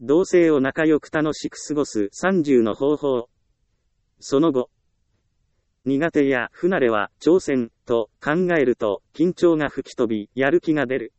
同性を仲良く楽しく過ごす30の方法。その後。苦手や不慣れは挑戦と考えると緊張が吹き飛び、やる気が出る。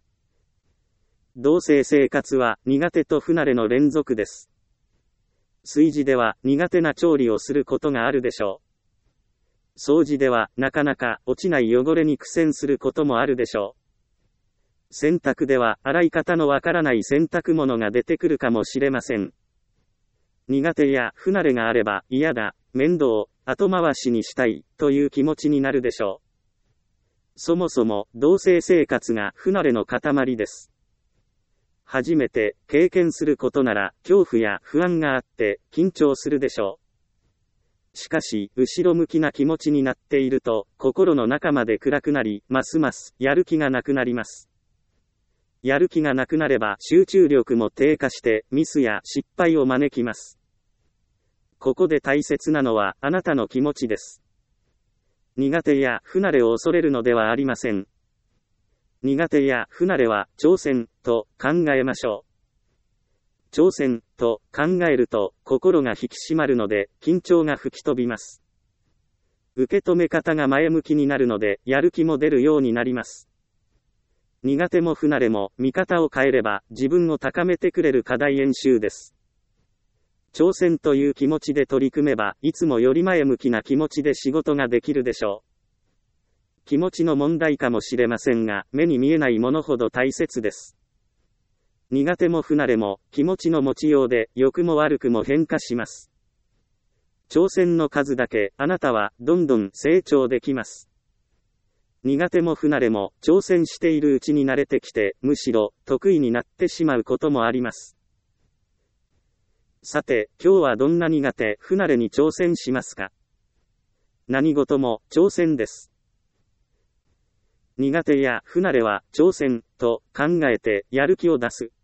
同性生活は苦手と不慣れの連続です。炊事では苦手な調理をすることがあるでしょう。掃除ではなかなか落ちない汚れに苦戦することもあるでしょう。洗濯では洗い方のわからない洗濯物が出てくるかもしれません。苦手や不慣れがあれば嫌だ、面倒、後回しにしたいという気持ちになるでしょう。そもそも同性生活が不慣れの塊です。初めて経験することなら恐怖や不安があって緊張するでしょう。しかし後ろ向きな気持ちになっていると心の中まで暗くなり、ますますやる気がなくなります。やる気がなくなれば集中力も低下してミスや失敗を招きます。ここで大切なのはあなたの気持ちです。苦手や不慣れを恐れるのではありません。苦手や不慣れは挑戦と考えましょう。挑戦と考えると心が引き締まるので緊張が吹き飛びます。受け止め方が前向きになるのでやる気も出るようになります。苦手も不慣れも見方を変えれば自分を高めてくれる課題演習です。挑戦という気持ちで取り組めばいつもより前向きな気持ちで仕事ができるでしょう。気持ちの問題かもしれませんが、目に見えないものほど大切です。苦手も不慣れも気持ちの持ちようで良くも悪くも変化します。挑戦の数だけあなたはどんどん成長できます。苦手も不慣れも挑戦しているうちに慣れてきて、むしろ得意になってしまうこともあります。さて、今日はどんな苦手、不慣れに挑戦しますか？何事も挑戦です。苦手や不慣れは挑戦と考えてやる気を出す。